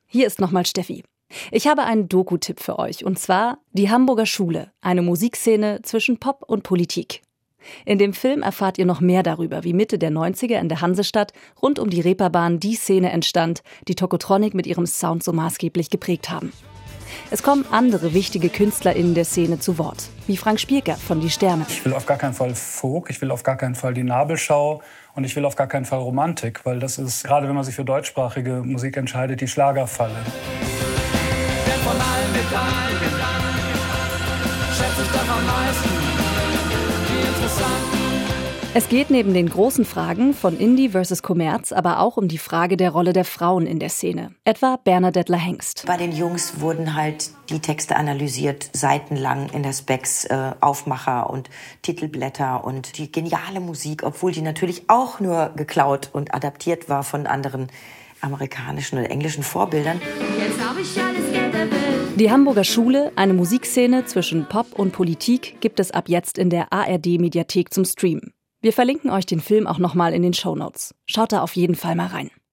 hier ist nochmal Steffi. Ich habe einen Doku-Tipp für euch, und zwar Die Hamburger Schule, eine Musikszene zwischen Pop und Politik. In dem Film erfahrt ihr noch mehr darüber, wie Mitte der 90er in der Hansestadt rund um die Reeperbahn die Szene entstand, die Tokotronic mit ihrem Sound so maßgeblich geprägt haben. Es kommen andere wichtige KünstlerInnen der Szene zu Wort, wie Frank Spielker von Die Sterne. Ich will auf gar keinen Fall Folk, ich will auf gar keinen Fall die Nabelschau und ich will auf gar keinen Fall Romantik, weil das ist, gerade wenn man sich für deutschsprachige Musik entscheidet, die Schlagerfalle. Denn von allen Medaillen schätze ich doch am meisten die interessanten. Es geht neben den großen Fragen von Indie versus Kommerz aber auch um die Frage der Rolle der Frauen in der Szene. Etwa Bernadette Lahengst. Bei den Jungs wurden halt die Texte analysiert, seitenlang in der Specs, Aufmacher und Titelblätter und die geniale Musik, obwohl die natürlich auch nur geklaut und adaptiert war von anderen amerikanischen oder englischen Vorbildern. Jetzt habe ich alles Geld der Welt. Die Hamburger Schule, eine Musikszene zwischen Pop und Politik, gibt es ab jetzt in der ARD-Mediathek zum Streamen. Wir verlinken euch den Film auch nochmal in den Shownotes. Schaut da auf jeden Fall mal rein.